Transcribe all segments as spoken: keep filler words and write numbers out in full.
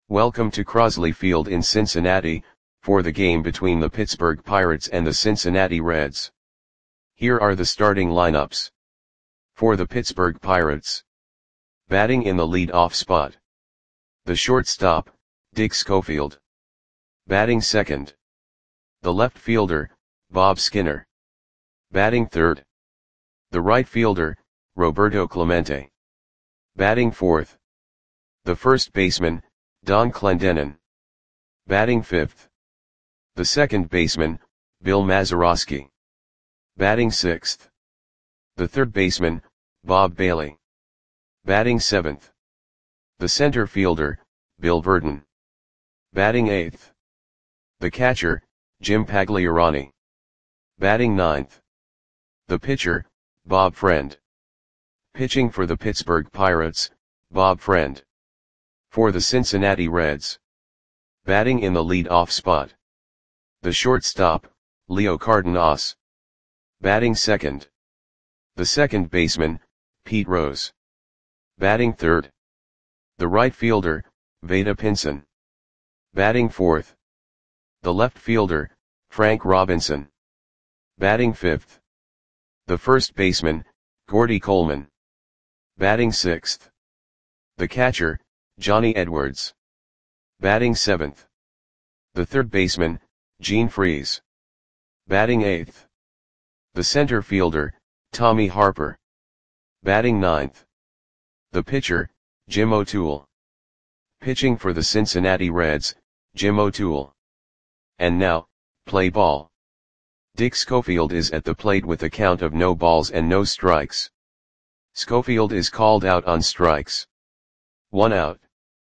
Welcome to Crosley Field in Cincinnati, for the game between the Pittsburgh Pirates and the Cincinnati Reds. Here are the starting lineups. For the Pittsburgh Pirates. Batting in the lead-off spot. The shortstop, Dick Schofield. Batting second. The left fielder, Bob Skinner. Batting third. The right fielder, Roberto Clemente. Batting fourth. The first baseman, Don Clendenon. Batting fifth. The second baseman, Bill Mazeroski. Batting sixth. The third baseman, Bob Bailey. Batting seventh. The center fielder, Bill Virdon. Batting eighth. The catcher, Jim Pagliarani. Batting ninth. The pitcher, Bob Friend. Pitching for the Pittsburgh Pirates, Bob Friend. For the Cincinnati Reds. Batting in the lead-off spot. The shortstop, Leo Cardenas. Batting second. The second baseman, Pete Rose. Batting third. The right fielder, Vada Pinson. Batting fourth. The left fielder, Frank Robinson. Batting fifth. The first baseman, Gordy Coleman. Batting sixth. The catcher, Johnny Edwards. Batting seventh. The third baseman, Gene Freese. Batting eighth. The center fielder, Tommy Harper. Batting ninth. The pitcher, Jim O'Toole. Pitching for the Cincinnati Reds, Jim O'Toole. And now, play ball. Dick Schofield is at the plate with a count of no balls and no strikes. Schofield is called out on strikes. One out.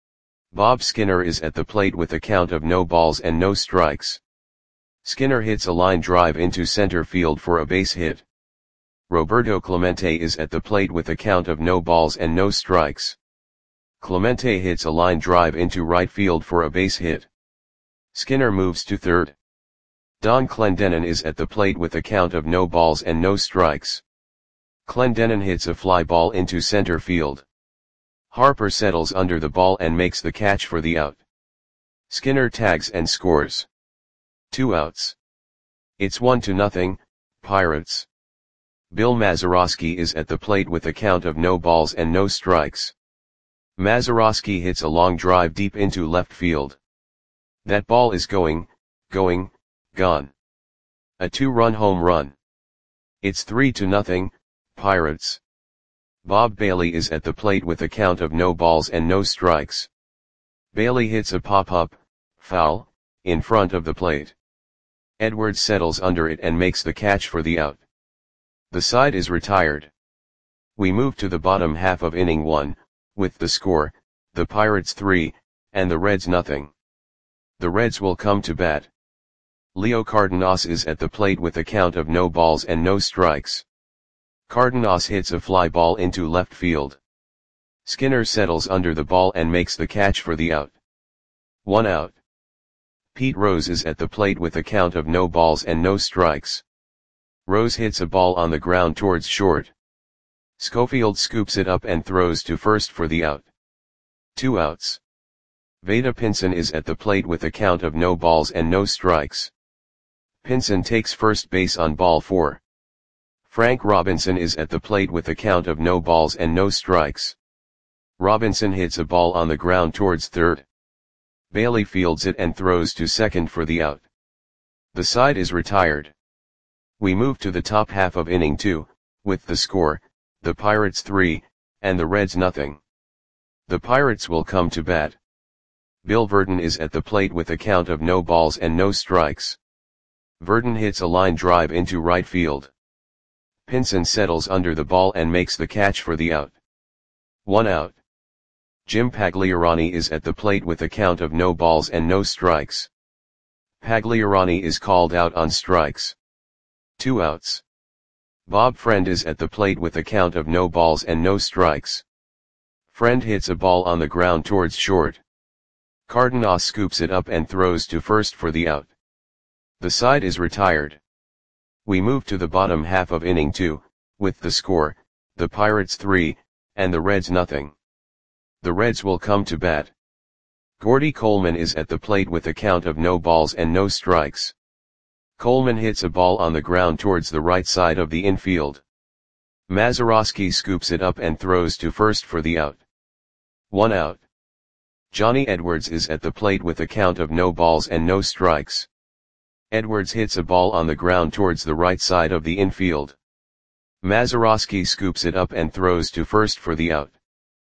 Bob Skinner is at the plate with a count of no balls and no strikes. Skinner hits a line drive into center field for a base hit. Roberto Clemente is at the plate with a count of no balls and no strikes. Clemente hits a line drive into right field for a base hit. Skinner moves to third. Don Clendenon is at the plate with a count of no balls and no strikes. Clendenon hits a fly ball into center field. Harper settles under the ball and makes the catch for the out. Skinner tags and scores. Two outs. It's one to nothing, Pirates. Bill Mazeroski is at the plate with a count of no balls and no strikes. Mazeroski hits a long drive deep into left field. That ball is going, going, gone. A two-run home run. It's three to nothing, Pirates. Bob Bailey is at the plate with a count of no balls and no strikes. Bailey hits a pop-up, foul, in front of the plate. Edwards settles under it and makes the catch for the out. The side is retired. We move to the bottom half of inning one, with the score, the Pirates three, and the Reds nothing. The Reds will come to bat. Leo Cardenas is at the plate with a count of no balls and no strikes. Cardenas hits a fly ball into left field. Skinner settles under the ball and makes the catch for the out. One out. Pete Rose is at the plate with a count of no balls and no strikes. Rose hits a ball on the ground towards short. Schofield scoops it up and throws to first for the out. Two outs. Vada Pinson is at the plate with a count of no balls and no strikes. Pinson takes first base on ball four. Frank Robinson is at the plate with a count of no balls and no strikes. Robinson hits a ball on the ground towards third. Bailey fields it and throws to second for the out. The side is retired. We move to the top half of inning two, with the score, the Pirates three, and the Reds nothing. The Pirates will come to bat. Bill Virdon is at the plate with a count of no balls and no strikes. Virdon hits a line drive into right field. Pinson settles under the ball and makes the catch for the out. One out. Jim Pagliarani is at the plate with a count of no balls and no strikes. Pagliarani is called out on strikes. Two outs. Bob Friend is at the plate with a count of no balls and no strikes. Friend hits a ball on the ground towards short. Cardenas scoops it up and throws to first for the out. The side is retired. We move to the bottom half of inning two, with the score, the Pirates three, and the Reds nothing. The Reds will come to bat. Gordy Coleman is at the plate with a count of no balls and no strikes. Coleman hits a ball on the ground towards the right side of the infield. Mazeroski scoops it up and throws to first for the out. One out. Johnny Edwards is at the plate with a count of no balls and no strikes. Edwards hits a ball on the ground towards the right side of the infield. Mazeroski scoops it up and throws to first for the out.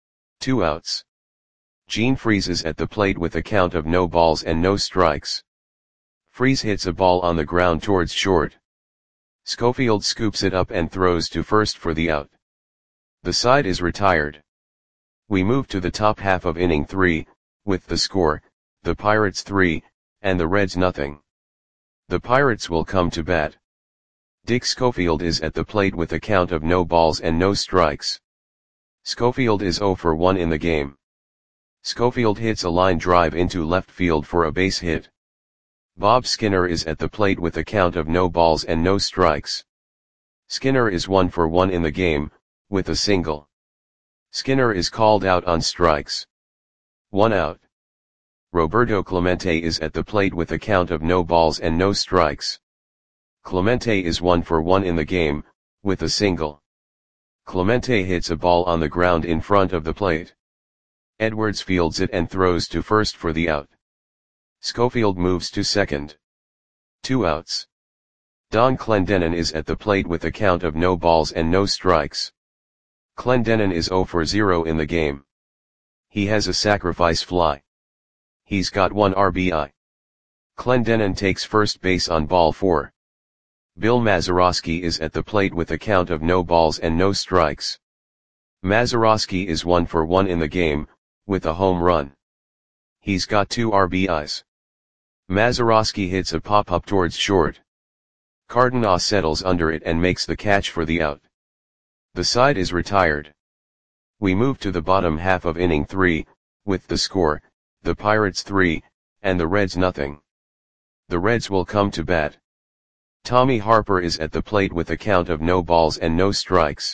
Two outs. Gene Freese is at the plate with a count of no balls and no strikes. Freese hits a ball on the ground towards short. Schofield scoops it up and throws to first for the out. The side is retired. We move to the top half of inning three, with the score, the Pirates three, and the Reds nothing. The Pirates will come to bat. Dick Schofield is at the plate with a count of no balls and no strikes. Schofield is zero for one in the game. Schofield hits a line drive into left field for a base hit. Bob Skinner is at the plate with a count of no balls and no strikes. Skinner is one for one in the game, with a single. Skinner is called out on strikes. One out. Roberto Clemente is at the plate with a count of no balls and no strikes. Clemente is one for one in the game, with a single. Clemente hits a ball on the ground in front of the plate. Edwards fields it and throws to first for the out. Schofield moves to second. Two outs. Don Clendenon is at the plate with a count of no balls and no strikes. Clendenon is zero for zero in the game. He has a sacrifice fly. He's got one R B I. Clendenon takes first base on ball four. Bill Mazeroski is at the plate with a count of no balls and no strikes. Mazeroski is one for one in the game, with a home run. He's got two R B Is. Mazeroski hits a pop-up towards short. Cardenas settles under it and makes the catch for the out. The side is retired. We move to the bottom half of inning three, with the score, the Pirates three, and the Reds nothing. The Reds will come to bat. Tommy Harper is at the plate with a count of no balls and no strikes.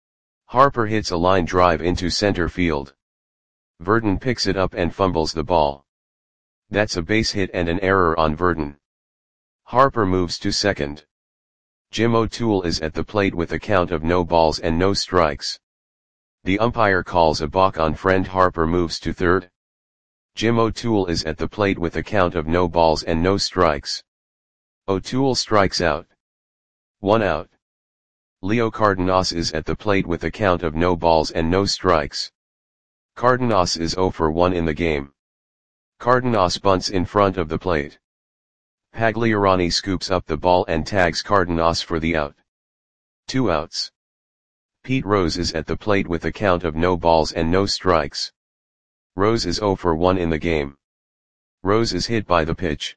Harper hits a line drive into center field. Verdon picks it up and fumbles the ball. That's a base hit and an error on Verdon. Harper moves to second. Jim O'Toole is at the plate with a count of no balls and no strikes. The umpire calls a balk on Friend. Harper moves to third. Jim O'Toole is at the plate with a count of no balls and no strikes. O'Toole strikes out. One out. Leo Cardenas is at the plate with a count of no balls and no strikes. Cardenas is zero for one in the game. Cardenas bunts in front of the plate. Pagliarani scoops up the ball and tags Cardenas for the out. Two outs. Pete Rose is at the plate with a count of no balls and no strikes. Rose is zero for one in the game. Rose is hit by the pitch.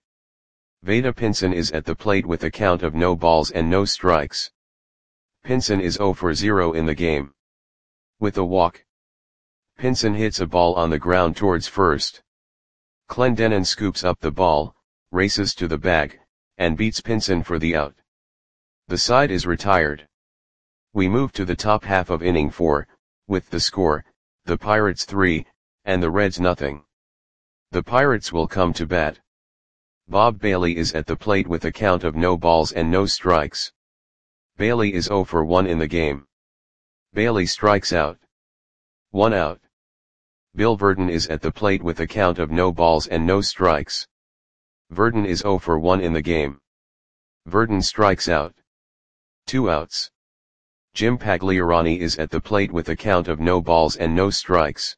Veda Pinson is at the plate with a count of no balls and no strikes. Pinson is zero for zero in the game. With a walk. Pinson hits a ball on the ground towards first. Clendenon scoops up the ball, races to the bag, and beats Pinson for the out. The side is retired. We move to the top half of inning four, with the score, the Pirates three, and the Reds nothing. The Pirates will come to bat. Bob Bailey is at the plate with a count of no balls and no strikes. Bailey is zero for one in the game. Bailey strikes out. One out. Bill Verdon is at the plate with a count of no balls and no strikes. Verdon is zero for one in the game. Verdon strikes out. Two outs. Jim Pagliarani is at the plate with a count of no balls and no strikes.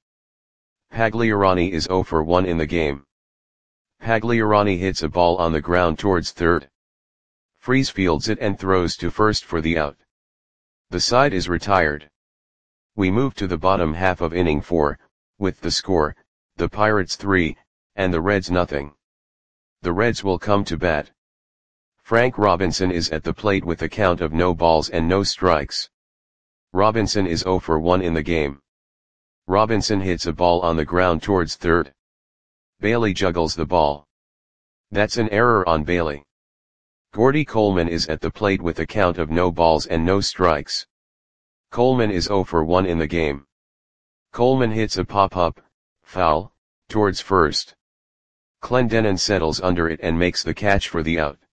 Pagliarani is zero for one in the game. Pagliarani hits a ball on the ground towards third. Freese fields it and throws to first for the out. The side is retired. We move to the bottom half of inning four, with the score, the Pirates three, and the Reds nothing. The Reds will come to bat. Frank Robinson is at the plate with a count of no balls and no strikes. Robinson is zero for one in the game. Robinson hits a ball on the ground towards third. Bailey juggles the ball. That's an error on Bailey. Gordy Coleman is at the plate with a count of no balls and no strikes. Coleman is zero for one in the game. Coleman hits a pop-up, foul, towards first. Clendenin settles under it and makes the catch for the out.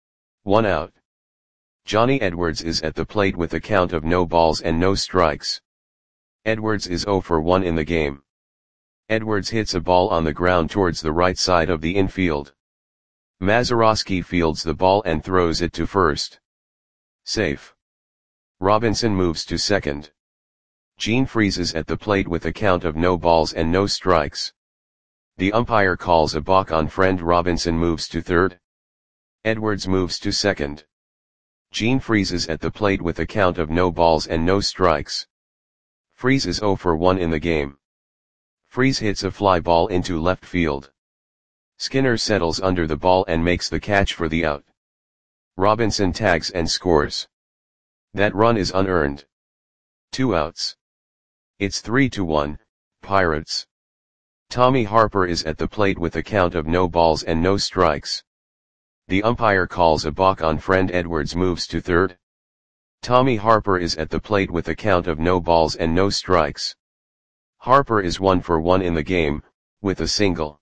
One out. Johnny Edwards is at the plate with a count of no balls and no strikes. Edwards is zero for one in the game. Edwards hits a ball on the ground towards the right side of the infield. Mazeroski fields the ball and throws it to first. Safe. Robinson moves to second. Gene freezes at the plate with a count of no balls and no strikes. The umpire calls a balk on friend. Robinson moves to third. Edwards moves to second. Gene freezes at the plate with a count of no balls and no strikes. Freeze is zero for one in the game. Freeze hits a fly ball into left field. Skinner settles under the ball and makes the catch for the out. Robinson tags and scores. That run is unearned. Two outs. It's three to one, Pirates. Tommy Harper is at the plate with a count of no balls and no strikes. The umpire calls a balk on friend. Edwards moves to third. Tommy Harper is at the plate with a count of no balls and no strikes. Harper is one for one in the game, with a single.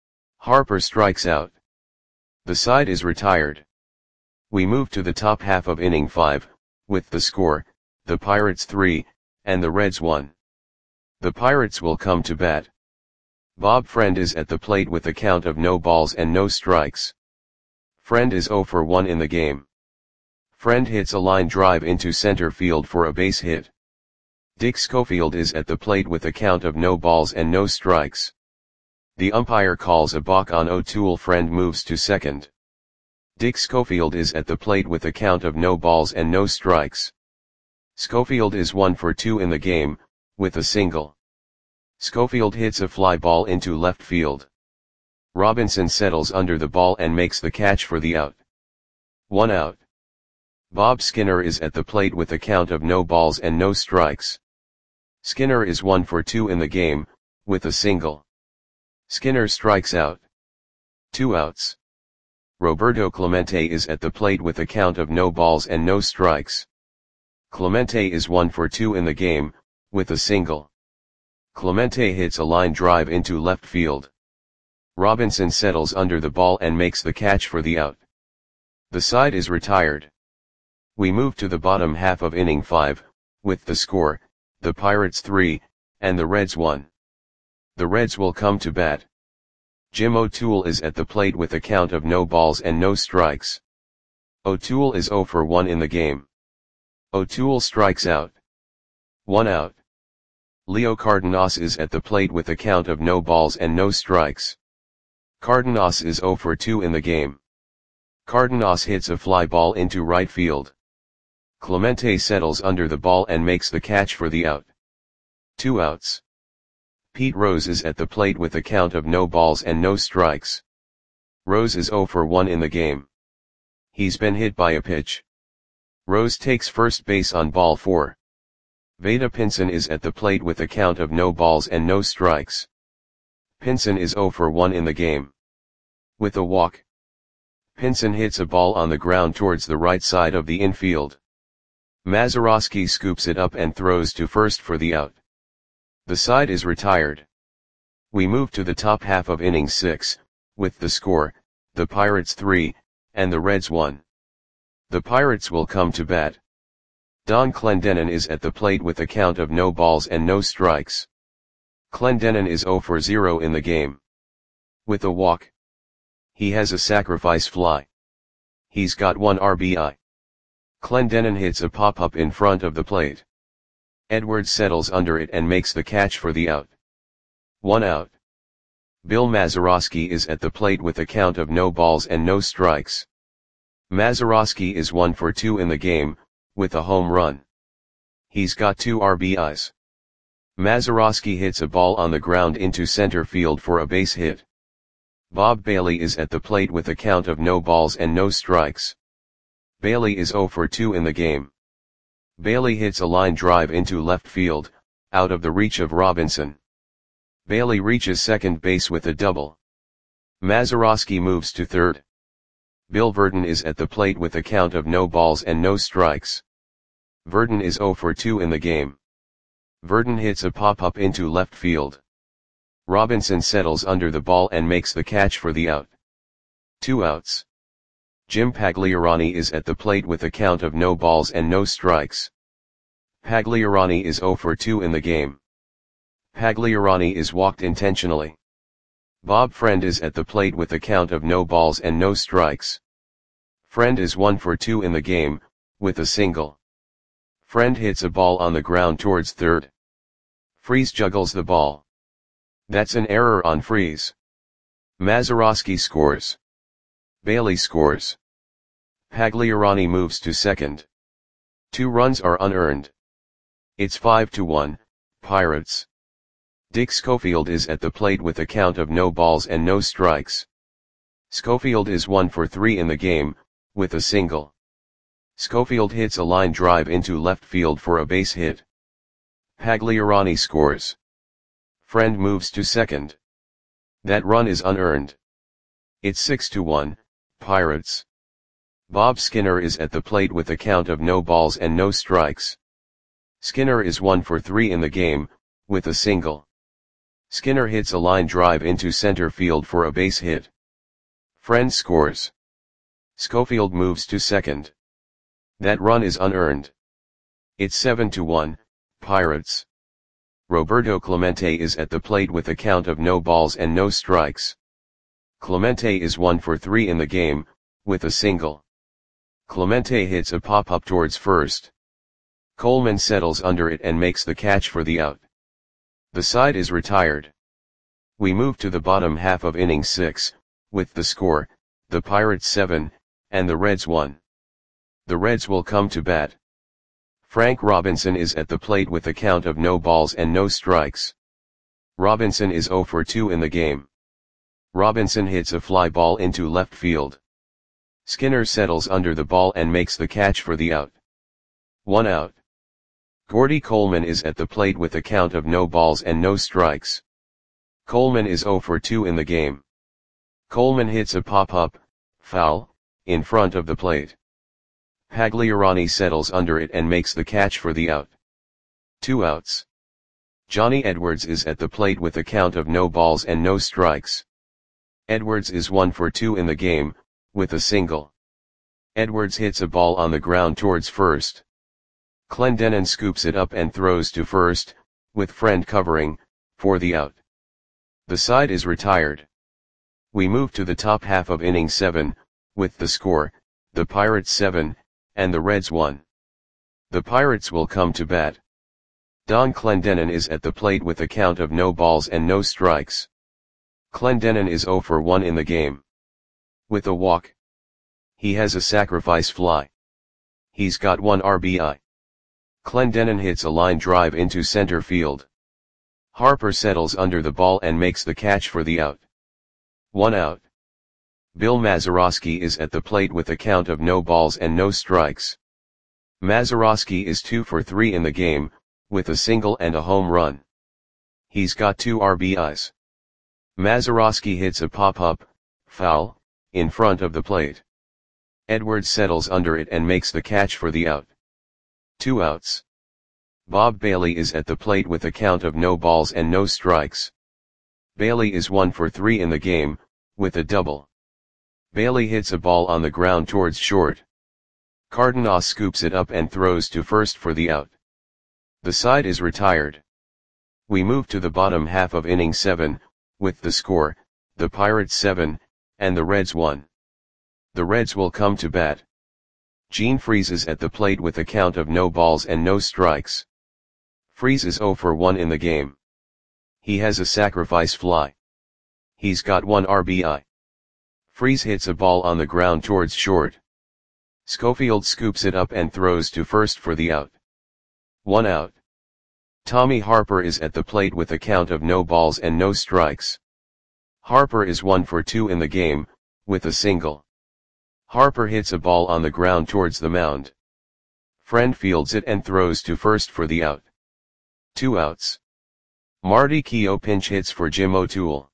Harper strikes out. The side is retired. We move to the top half of inning five, with the score, the Pirates three, and the Reds one. The Pirates will come to bat. Bob Friend is at the plate with a count of no balls and no strikes. Friend is zero for one in the game. Friend hits a line drive into center field for a base hit. Dick Schofield is at the plate with a count of no balls and no strikes. The umpire calls a balk on O'Toole. Friend moves to second. Dick Schofield is at the plate with a count of no balls and no strikes. Schofield is one for two in the game, with a single. Schofield hits a fly ball into left field. Robinson settles under the ball and makes the catch for the out. One out. Bob Skinner is at the plate with a count of no balls and no strikes. Skinner is one for two in the game, with a single. Skinner strikes out. Two outs. Roberto Clemente is at the plate with a count of no balls and no strikes. Clemente is one for two in the game, with a single. Clemente hits a line drive into left field. Robinson settles under the ball and makes the catch for the out. The side is retired. We move to the bottom half of inning five, with the score, the Pirates three, and the Reds one. The Reds will come to bat. Jim O'Toole is at the plate with a count of no balls and no strikes. O'Toole is zero for one in the game. O'Toole strikes out. One out. Leo Cardenas is at the plate with a count of no balls and no strikes. Cardenas is zero for two in the game. Cardenas hits a fly ball into right field. Clemente settles under the ball and makes the catch for the out. Two outs. Pete Rose is at the plate with a count of no balls and no strikes. Rose is zero for one in the game. He's been hit by a pitch. Rose takes first base on ball four. Vada Pinson is at the plate with a count of no balls and no strikes. Pinson is zero for one in the game. With a walk. Pinson hits a ball on the ground towards the right side of the infield. Mazeroski scoops it up and throws to first for the out. The side is retired. We move to the top half of inning six, with the score, the Pirates three, and the Reds one. The Pirates will come to bat. Don Clendenin is at the plate with a count of no balls and no strikes. Clendenin is zero for zero in the game. With a walk. He has a sacrifice fly. He's got one R B I. Clendenin hits a pop-up in front of the plate. Edwards settles under it and makes the catch for the out. One out. Bill Mazeroski is at the plate with a count of no balls and no strikes. Mazeroski is one for two in the game, with a home run. He's got two R B Is. Mazeroski hits a ball on the ground into center field for a base hit. Bob Bailey is at the plate with a count of no balls and no strikes. Bailey is zero for two in the game. Bailey hits a line drive into left field, out of the reach of Robinson. Bailey reaches second base with a double. Mazeroski moves to third. Bill Verdon is at the plate with a count of no balls and no strikes. Verdon is zero for two in the game. Verdon hits a pop-up into left field. Robinson settles under the ball and makes the catch for the out. Two outs. Jim Pagliarani is at the plate with a count of no balls and no strikes. Pagliarani is zero for two in the game. Pagliarani is walked intentionally. Bob Friend is at the plate with a count of no balls and no strikes. Friend is one for two in the game, with a single. Friend hits a ball on the ground towards third. Freese juggles the ball. That's an error on Freese. Mazeroski scores. Bailey scores. Pagliarani moves to second. Two runs are unearned. It's five to one, Pirates. Dick Schofield is at the plate with a count of no balls and no strikes. Schofield is one for three in the game, with a single. Schofield hits a line drive into left field for a base hit. Pagliarani scores. Friend moves to second. That run is unearned. It's six to one, Pirates. Bob Skinner is at the plate with a count of no balls and no strikes. Skinner is one for three in the game, with a single. Skinner hits a line drive into center field for a base hit. Friend scores. Schofield moves to second. That run is unearned. It's seven to one, Pirates. Roberto Clemente is at the plate with a count of no balls and no strikes. Clemente is one for three in the game, with a single. Clemente hits a pop-up towards first. Coleman settles under it and makes the catch for the out. The side is retired. We move to the bottom half of inning six, with the score, the Pirates seven, and the Reds one. The Reds will come to bat. Frank Robinson is at the plate with a count of no balls and no strikes. Robinson is zero for two in the game. Robinson hits a fly ball into left field. Skinner settles under the ball and makes the catch for the out. One out. Gordy Coleman is at the plate with a count of no balls and no strikes. Coleman is zero for two in the game. Coleman hits a pop-up, foul, in front of the plate. Pagliarani settles under it and makes the catch for the out. Two outs. Johnny Edwards is at the plate with a count of no balls and no strikes. Edwards is one for two in the game, with a single. Edwards hits a ball on the ground towards first. Clendenon scoops it up and throws to first, with Friend covering, for the out. The side is retired. We move to the top half of inning seven, with the score, the Pirates seven, and the Reds one. The Pirates will come to bat. Don Clendenon is at the plate with a count of no balls and no strikes. Clendenon is zero for one in the game. With a walk. He has a sacrifice fly. He's got one R B I. Clendenon hits a line drive into center field. Harper settles under the ball and makes the catch for the out. One out. Bill Mazeroski is at the plate with a count of no balls and no strikes. Mazeroski is two for three in the game, with a single and a home run. He's got two R B Is. Mazeroski hits a pop-up, foul, in front of the plate. Edwards settles under it and makes the catch for the out. Two outs. Bob Bailey is at the plate with a count of no balls and no strikes. Bailey is one for three in the game, with a double. Bailey hits a ball on the ground towards short. Cardenas scoops it up and throws to first for the out. The side is retired. We move to the bottom half of inning seven, with the score, the Pirates seven, and the Reds one. The Reds will come to bat. Gene Freese is at the plate with a count of no balls and no strikes. Freese is zero for one in the game. He has a sacrifice fly. He's got one R B I. Freese hits a ball on the ground towards short. Schofield scoops it up and throws to first for the out. One out. Tommy Harper is at the plate with a count of no balls and no strikes. Harper is one for two in the game, with a single. Harper hits a ball on the ground towards the mound. Friend fields it and throws to first for the out. Two outs. Marty Keough pinch hits for Jim O'Toole.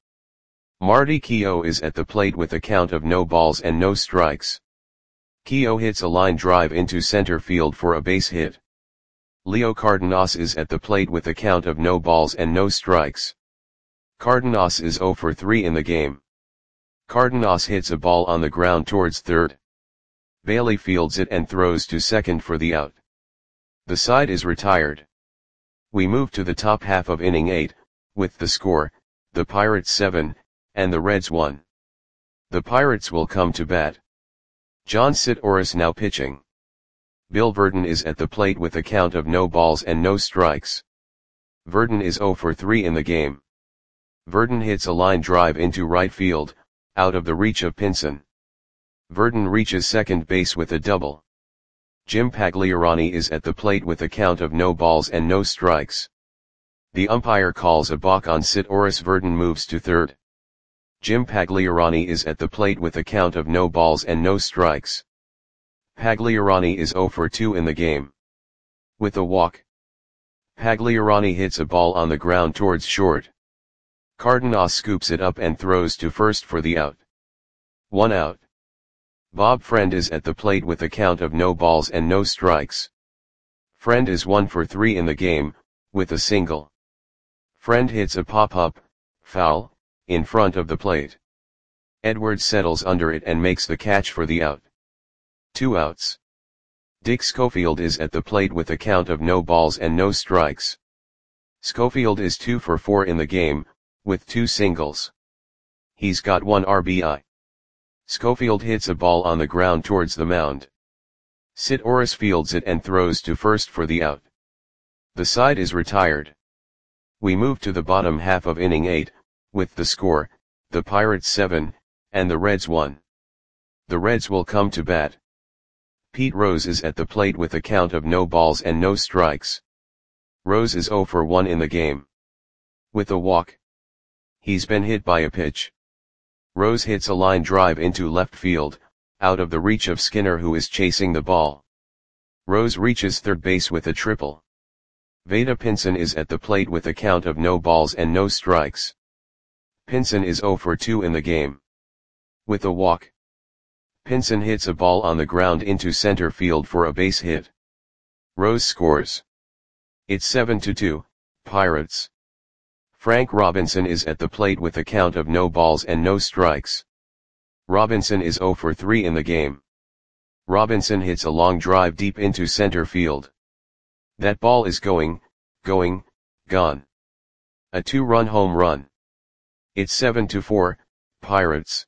Marty Keough is at the plate with a count of no balls and no strikes. Keough hits a line drive into center field for a base hit. Leo Cardenas is at the plate with a count of no balls and no strikes. Cardenas is zero for three in the game. Cardenas hits a ball on the ground towards third. Bailey fields it and throws to second for the out. The side is retired. We move to the top half of inning eight, with the score, the Pirates seven, and the Reds one. The Pirates will come to bat. John Sitouris now pitching. Bill Verdon is at the plate with a count of no balls and no strikes. Verdon is zero for three in the game. Verdon hits a line drive into right field, out of the reach of Pinson. Verdon reaches second base with a double. Jim Pagliarani is at the plate with a count of no balls and no strikes. The umpire calls a balk on Sitouris. Verdon moves to third. Jim Pagliarani is at the plate with a count of no balls and no strikes. Pagliarani is zero for two in the game. With a walk. Pagliarani hits a ball on the ground towards short. Cardenas scoops it up and throws to first for the out. One out. Bob Friend is at the plate with a count of no balls and no strikes. Friend is one for three in the game, with a single. Friend hits a pop-up, foul, in front of the plate. Edwards settles under it and makes the catch for the out. Two outs. Dick Schofield is at the plate with a count of no balls and no strikes. Schofield is two for four in the game, with two singles. He's got one R B I. Schofield hits a ball on the ground towards the mound. Sitouris fields it and throws to first for the out. The side is retired. We move to the bottom half of inning eight, with the score, the Pirates seven, and the Reds one. The Reds will come to bat. Pete Rose is at the plate with a count of no balls and no strikes. Rose is zero for one in the game. With a walk. He's been hit by a pitch. Rose hits a line drive into left field, out of the reach of Skinner, who is chasing the ball. Rose reaches third base with a triple. Vada Pinson is at the plate with a count of no balls and no strikes. Pinson is zero for two in the game. With a walk. Pinson hits a ball on the ground into center field for a base hit. Rose scores. It's seven to two, Pirates. Frank Robinson is at the plate with a count of no balls and no strikes. Robinson is zero for three in the game. Robinson hits a long drive deep into center field. That ball is going, going, gone. A two-run home run. It's seven to four, Pirates.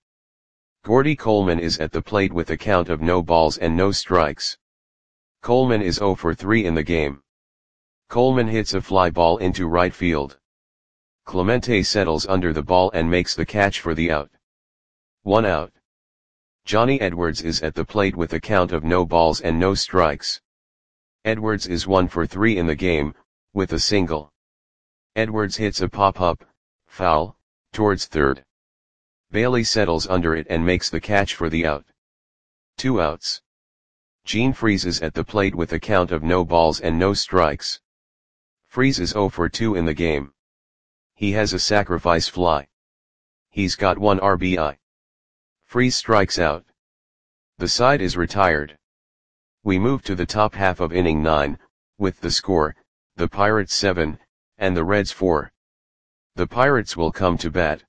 Gordy Coleman is at the plate with a count of no balls and no strikes. Coleman is zero for three in the game. Coleman hits a fly ball into right field. Clemente settles under the ball and makes the catch for the out. One out. Johnny Edwards is at the plate with a count of no balls and no strikes. Edwards is one for three in the game, with a single. Edwards hits a pop-up, foul, towards third. Bailey settles under it and makes the catch for the out. Two outs. Gene Freese is at the plate with a count of no balls and no strikes. Freese is zero for two in the game. He has a sacrifice fly. He's got one R B I. Freese strikes out. The side is retired. We move to the top half of inning nine, with the score, the Pirates seven, and the Reds four. The Pirates will come to bat.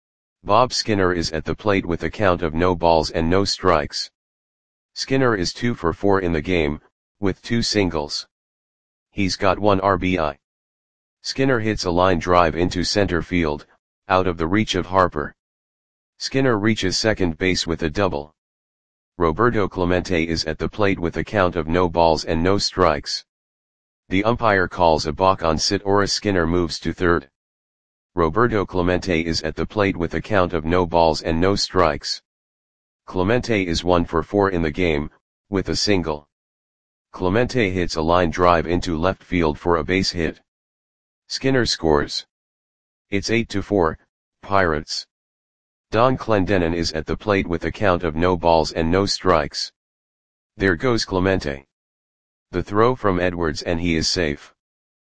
Bob Skinner is at the plate with a count of no balls and no strikes. Skinner is two for four in the game, with two singles. He's got one R B I. Skinner hits a line drive into center field, out of the reach of Harper. Skinner reaches second base with a double. Roberto Clemente is at the plate with a count of no balls and no strikes. The umpire calls a balk on Sitouris. Skinner moves to third. Roberto Clemente is at the plate with a count of no balls and no strikes. Clemente is one for four in the game, with a single. Clemente hits a line drive into left field for a base hit. Skinner scores. It's eight to four, Pirates. Don Clendenon is at the plate with a count of no balls and no strikes. There goes Clemente. The throw from Edwards and he is safe.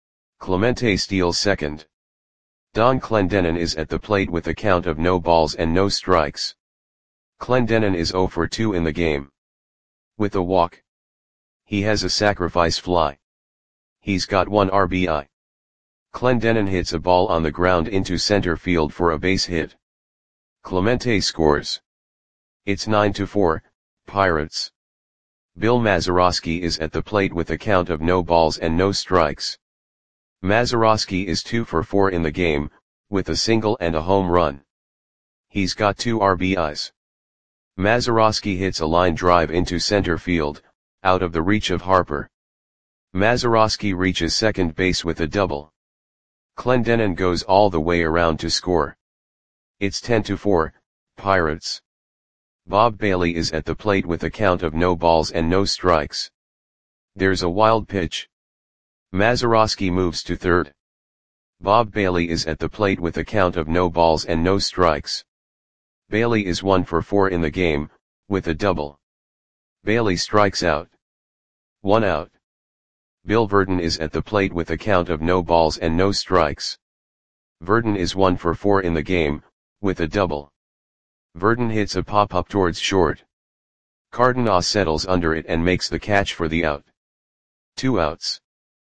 Clemente steals second. Don Clendenon is at the plate with a count of no balls and no strikes. Clendenon is zero for two in the game. With a walk. He has a sacrifice fly. He's got one R B I. Clendenon hits a ball on the ground into center field for a base hit. Clemente scores. It's nine to four, Pirates. Bill Mazeroski is at the plate with a count of no balls and no strikes. Mazeroski is two for four in the game, with a single and a home run. He's got two R B Is. Mazeroski hits a line drive into center field, out of the reach of Harper. Mazeroski reaches second base with a double. Clendenon goes all the way around to score. It's ten to four, Pirates. Bob Bailey is at the plate with a count of no balls and no strikes. There's a wild pitch. Mazeroski moves to third. Bob Bailey is at the plate with a count of no balls and no strikes. Bailey is one for four in the game, with a double. Bailey strikes out. One out. Bill Verdon is at the plate with a count of no balls and no strikes. Verdon is one for four in the game, with a double. Verdon hits a pop-up towards short. Cardenas settles under it and makes the catch for the out. Two outs.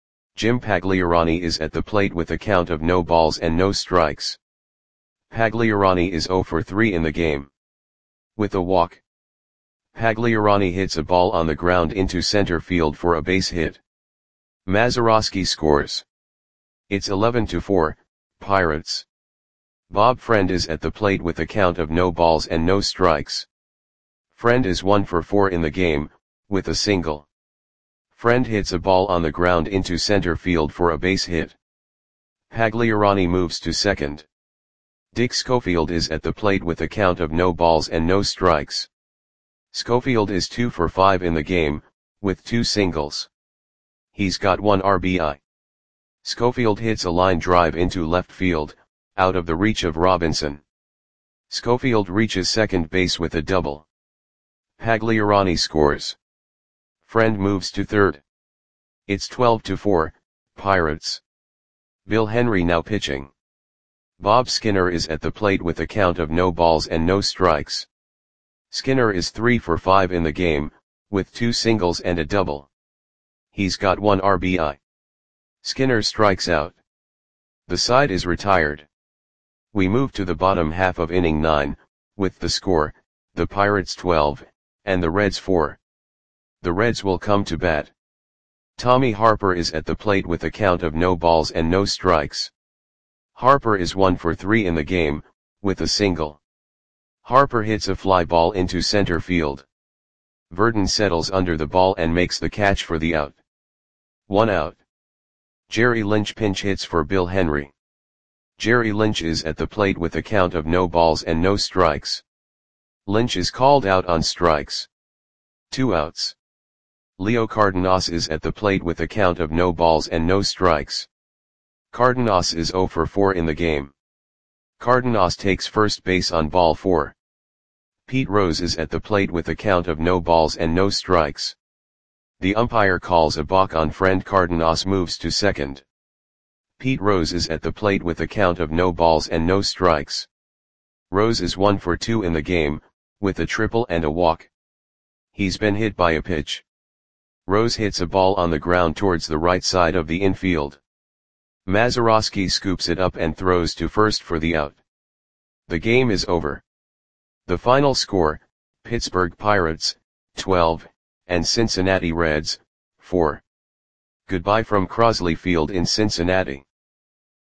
Jim Pagliarani is at the plate with a count of no balls and no strikes. Pagliarani is zero for three in the game. With a walk. Pagliarani hits a ball on the ground into center field for a base hit. Mazeroski scores. It's eleven to four, Pirates. Bob Friend is at the plate with a count of no balls and no strikes. Friend is one for four in the game, with a single. Friend hits a ball on the ground into center field for a base hit. Pagliarani moves to second. Dick Schofield is at the plate with a count of no balls and no strikes. Schofield is two for five in the game, with two singles. He's got one R B I. Schofield hits a line drive into left field, out of the reach of Robinson. Schofield reaches second base with a double. Pagliarani scores. Friend moves to third. It's twelve to four, Pirates. Bill Henry now pitching. Bob Skinner is at the plate with a count of no balls and no strikes. Skinner is three for five in the game, with two singles and a double. He's got one R B I. Skinner strikes out. The side is retired. We move to the bottom half of inning nine, with the score, the Pirates twelve, and the Reds four. The Reds will come to bat. Tommy Harper is at the plate with a count of no balls and no strikes. Harper is one for three in the game, with a single. Harper hits a fly ball into center field. Verdon settles under the ball and makes the catch for the out. One out. Jerry Lynch pinch hits for Bill Henry. Jerry Lynch is at the plate with a count of no balls and no strikes. Lynch is called out on strikes. Two outs. Leo Cardenas is at the plate with a count of no balls and no strikes. Cardenas is zero for four in the game. Cardenas takes first base on ball four. Pete Rose is at the plate with a count of no balls and no strikes. The umpire calls a balk on Friend. Cardenas moves to second. Pete Rose is at the plate with a count of no balls and no strikes. Rose is one for two in the game, with a triple and a walk. He's been hit by a pitch. Rose hits a ball on the ground towards the right side of the infield. Mazeroski scoops it up and throws to first for the out. The game is over. The final score, Pittsburgh Pirates, twelve, and Cincinnati Reds, four. Goodbye from Crosley Field in Cincinnati.